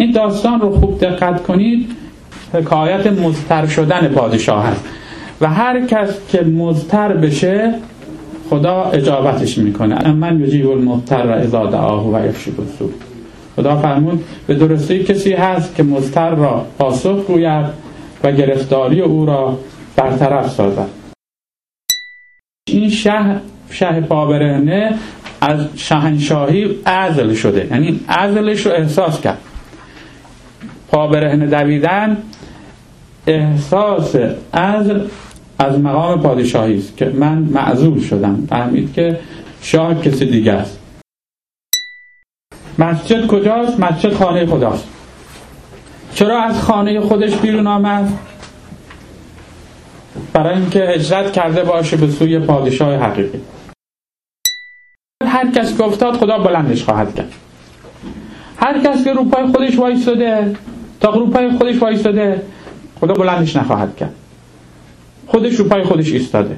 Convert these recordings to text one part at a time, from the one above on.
این داستان رو خوب دقت کنید، حکایت مضطر شدن پادشاه هست و هر کس که مضطر بشه خدا اجابتش میکنه. من یجیب المضطر اذا دعاه و یکشف السوء. خدا فرمود به درستی کسی هست که مضطر را پاسخ گوید و گرفتاری او را برطرف سازد. این شه پابرهنه از شاهنشاهی عزل شده، یعنی عزلش رو احساس کرد. پابرهنه دویدن احساس عزل از مقام پادشاهی است که من معزول شدم، فهمید که شاه کسی دیگه است. مسجد کجاست؟ مسجد خانه خداست. چرا از خانه خودش بیرون آمد؟ برای اینکه هجرت کرده باشه به سوی پادشاه حقیقی. هر کس که افتاد خدا بلندش خواهد کرد. هر کس که رو پای خودش وایساده تا رو پای خودش وایساده خدا بلندش نخواهد کرد. خودش رو پای خودش ایستاده.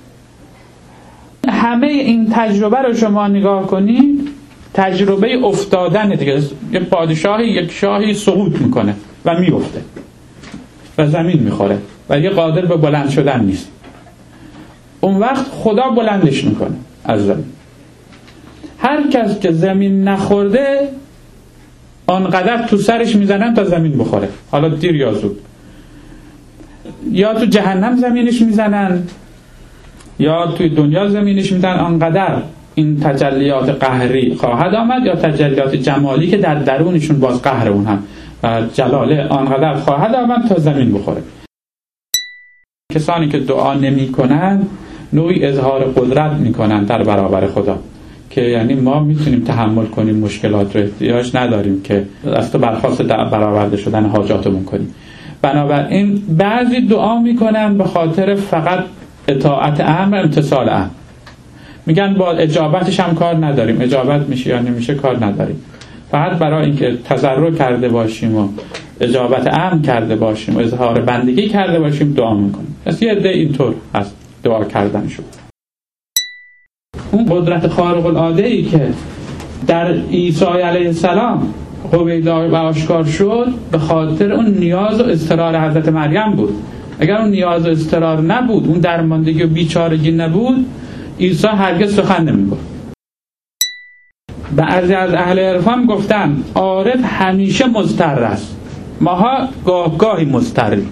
همه این تجربه رو شما نگاه کنید، تجربه افتادن دیگه. یک پادشاهی، یک شاهی سقوط میکنه و میفته و زمین میخوره و یه قادر به بلند شدن نیست. اون وقت خدا بلندش میکنه از زمین. هر کس که زمین نخورده آنقدر تو سرش میزنن تا زمین بخوره، حالا دیر یا زود. یا تو جهنم زمینش میزنن یا توی دنیا زمینش میزنن. آنقدر این تجلیات قهری خواهد آمد یا تجلیات جمالی که در درونشون باز قهر اون هم و جلاله آنقدر خواهد آمد تا زمین بخوره. کسانی که دعا نمی کنن نوعی اظهار قدرت میکنن در برابر خدا، که یعنی ما میتونیم تحمل کنیم مشکلات رو، احتیاج نداریم که از تو برخواست برآورده شدن حاجاتمون کنیم. بنابراین بعضی دعا میکنن به خاطر فقط اطاعت امر، امتثال امر. میگن با اجابتش هم کار نداریم، اجابت میشه یا نمیشه کار نداریم، فقط برای اینکه تضرع کرده باشیم و اجابت امر کرده باشیم و اظهار بندگی کرده باشیم دعا میکنیم. پس یه عده اینطور هست دعا کردن شد. اون قدرت خارق العاده ای که در عیسی علیه السلام هویدا و آشکار شد به خاطر اون نیاز و اضطرار حضرت مریم بود. اگر اون نیاز و اضطرار نبود، اون درماندگی و بیچارگی نبود، عیسی هرگز سخن نمیگفت. بعضی از اهل عرفان گفتن عارف همیشه مضطر است، ماها گاهی مضطریم.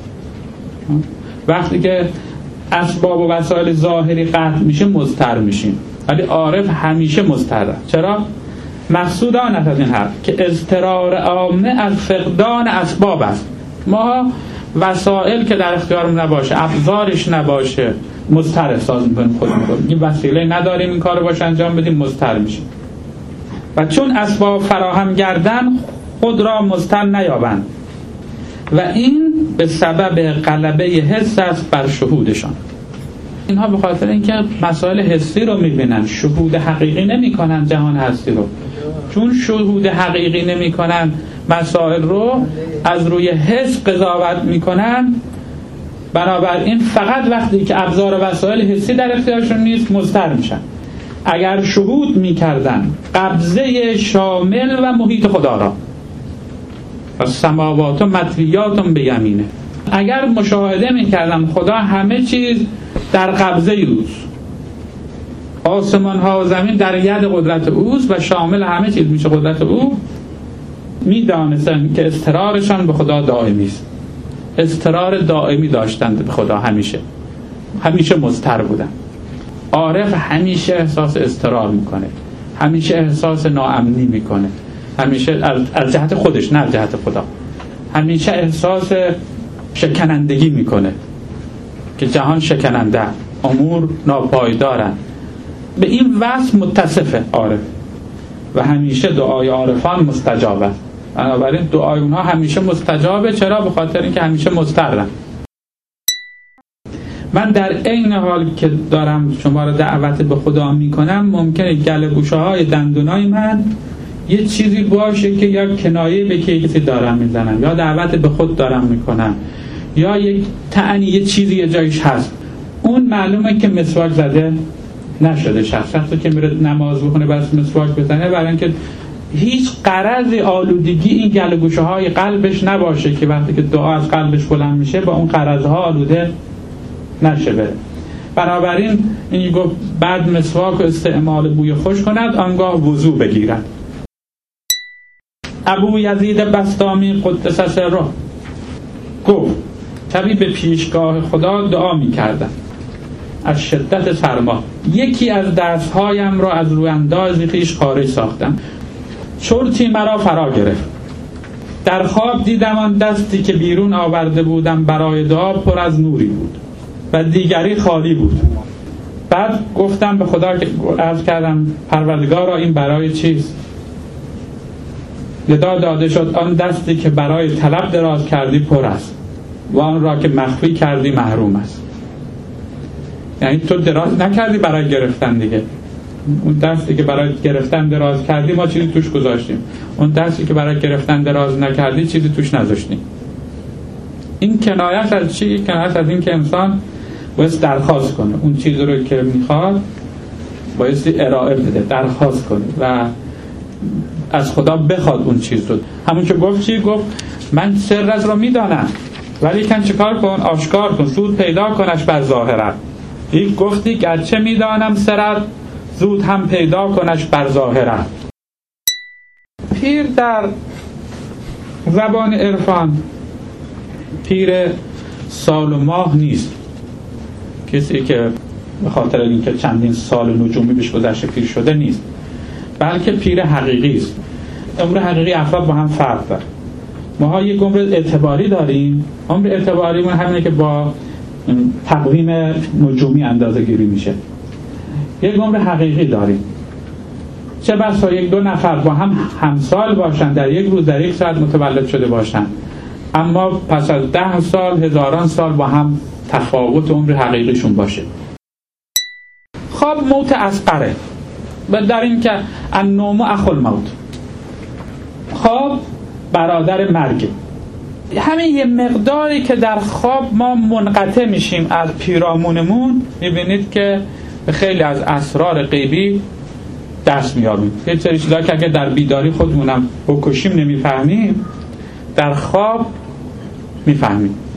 وقتی که اسباب و وسایل ظاهری قطع میشه مضطر میشیم، ولی عارف همیشه مضطر است. چرا؟ مقصود آن است از این حرف که اضطرار عامه از فقدان اسباب است. ما وسایل که در اختیارمون نباشه، ابزارش نباشه، مضطر احساس میکنیم خودمون. این وسیله نداریم این کارو باشه انجام بدیم، مضطر میشیم. و چون اسباب فراهم گردن خود را مضطر نیابند و این به سبب غلبه حس است بر شهودشان. اینها به خاطر اینکه مسائل حسی رو میبینن، شهود حقیقی نمیکنن جهان هستی رو. چون شهود حقیقی نمیکنن مسائل رو، از روی حس قضاوت میکنن، بنابراین فقط وقتی که ابزار و وسایل حسی در اختیارشون نیست مضطر میشن. اگر شهود میکردن قبضه شامل و محیط خدا را، السماوات مطویات بیمینه، اگر مشاهده میکردن خدا همه چیز در قبضه اوست، آسمان ها و زمین در ید قدرت اوست و شامل همه چیز میشه قدرت او، میدانستن که اضطرارشان به خدا دائمی است. اضطرار دائمی داشتند به خدا، همیشه مضطر بودن. عارف همیشه احساس اضطرار میکنه، همیشه احساس ناامنی میکنه، همیشه از جهت خودش نه از جهت خدا، همیشه احساس شکنندگی میکنه که جهان شکننده، امور ناپایدارن. به این وصف متصفه عارف و همیشه دعای عارفان مستجابه. بنابراین دعای اونها همیشه مستجابه. چرا؟ به خاطر اینکه همیشه مضطرن. من در عین حال که دارم شما را دعوت به خدا میکنم، ممکنه گله گوشه های دندونای من یه چیزی باشه که یا کنایه به کسی دارم میزنم یا دعوت به خود دارم میکنم یا یک طعنی یه چیزی یه جایش هست. اون معلومه که مسواک زده نشده. شخصی که میره نماز بخونه بس مسواک بزنه برای اینکه هیچ غرضی آلودگی این گله گوشه های قلبش نباشه که وقتی که دعا از قلبش بلند میشه با اون غرضها آلوده نشه بره. بنابراین این گفت بعد مسواک و استعمال بوی خوش کند، آنگاه وضو بگیرد. ابو یزید بسطامی قدس سره گفت شبی به پیشگاه خدا دعا میکردم از شدت سرما، یکی از دستهایم را از روی انداز خویش خارج ساختم، چرتی مرا فرا گرفت. در خواب دیدم آن دستی که بیرون آورده بودم برای دعا پر از نوری بود و دیگری خالی بود. بعد گفتم به خدا که عرض کردم پروردگارا این برای چیست؟ ندا داده شد آن دستی که برای طلب دراز کردی پر است و آن را که مخفی کردی محروم است. یعنی تو دراز نکردی برای گرفتن دیگه، اون دستی که برای گرفتن دراز کردی ما چیزی توش گذاشتیم، اون دستی که برای گرفتن دراز نکردی چیزی توش نذاشتیم. این کنایت از چی؟ کنایت از این که انسان باید درخواست کنه اون چیزی رو که میخواد، باید ارائه بده، درخواست کنه و از خدا بخواد اون چیز رو. همون که گفت چی؟ گفت من سر از را میدانم ولی کن چیکار کن؟ آشکار کن، زود پیدا کنش بر ظاهرت. یک گفتی گرچه میدانم سرت، زود هم پیدا کنش بر ظاهرت. پیر در زبان عرفان پیر سال و ماه نیست، کسی که به خاطر اینکه چندین سال نجومی بهش گذشته پیر شده نیست، بلکه پیر حقیقی است. عمر حقیقی افراد با هم فرق داره. ما یک عمر اعتباری داریم، عمر اعتباری من همینه که با تقویم نجومی اندازه گیری میشه. یک عمر حقیقی داریم، چه بسا یک دو نفر با هم همسال باشن، در یک روز در یک ساعت متولد شده باشن، اما پس از 10 سال هزاران سال با هم تفاوت عمر حقیقیشون باشه. خواب موت اصغره و در این که النوم اخو الموت، خواب برادر مرگ. همین یه مقداری که در خواب ما منقطع میشیم از پیرامونمون، میبینید که خیلی از اسرار غیبی دست میابیم. یه سری چیزا که اگه در بیداری خودمونم بکشیم نمیفهمیم، در خواب میفهمیم.